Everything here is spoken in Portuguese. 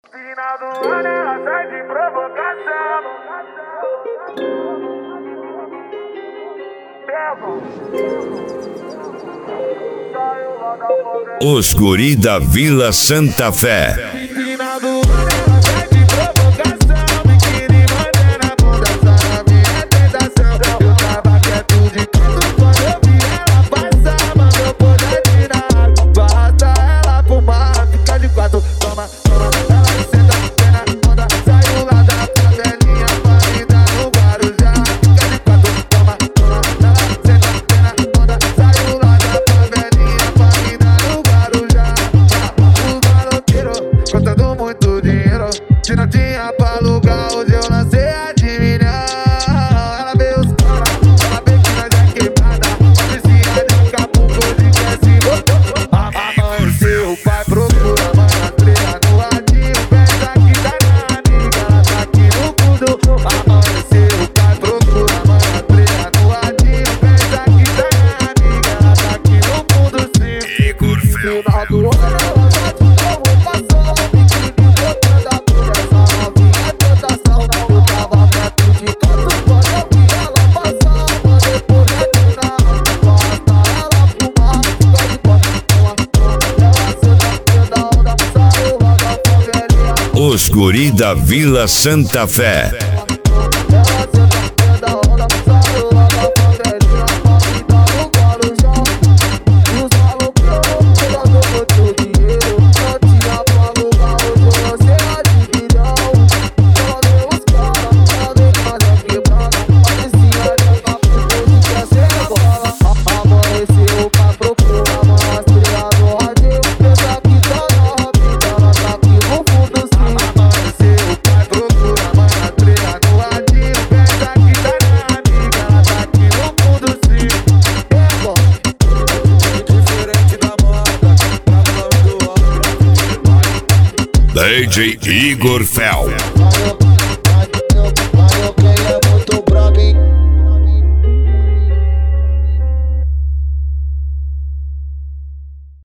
Final do ano ela sai de provocação. Os guri da Vila Santa Fé. Final do ano ela sai de provocação. Biquíni bandeira na bunda, essa minha tentação. Eu tava quieto de canto quando eu vi ela passar. Mandou poder tirar, basta ela fumar. Fica de quatro, toma, toma. Ela senta, pé na onda, saiu lá da favelinha pra me dar no Guarujá. Fica de quatro, toma, toma. Ela senta, pé na onda, saiu lá da favelinha pra me dar no Guarujá. Os maloqueiros contando muito dinheiro, se não tinha pra alugar, hoje eu lancei a de milhão. Ela vê os caras, ela vê que nós é quebrada. Parecia de Capuco, hoje quer se botar. Amanheceu, o pai procura, mano, a estrela no radinho. Pensa que tá na amiga, ela tá aqui no fundo. Amanheceu, o pai procura, mano, a estrela no radinho. Pensa que tá na amiga, ela tá aqui no fundo, sim. Igor Fel. Final do ano ela vai de provocação. Biquíni botando a bunda, essa novinha tentação. Eu tava perto de canto quando eu vi ela passar. Mandei poder tirar, basta ela fumar. Fica de quatro, toma, toma. Ela senta, pé da onda, saiu lá da favelinha. Os guri da Vila Santa Fé. Ela senta, pé da onda, saiu lá da favelinha pra me dar no Guarujá. E os maloqueiros pegando muito dinheiro, não tinha pra alugar, hoje eu lancei a de milhão. Ela vê os caras, ela vê que nós é quebrada. Parecia de Capuco, hoje quer ser bola. Amanheceu pra procurar, mano, a estrela no radinho. Pensa que tá na vida, ela tá aqui no fundo, sim. Amanheceu pra procurar, mano, a estrela no radinho. Pensa que tá na amiga, ela tá aqui no fundo, sim. Diferente da moda, pra falando do homem. DJ Igor Fel. Vai,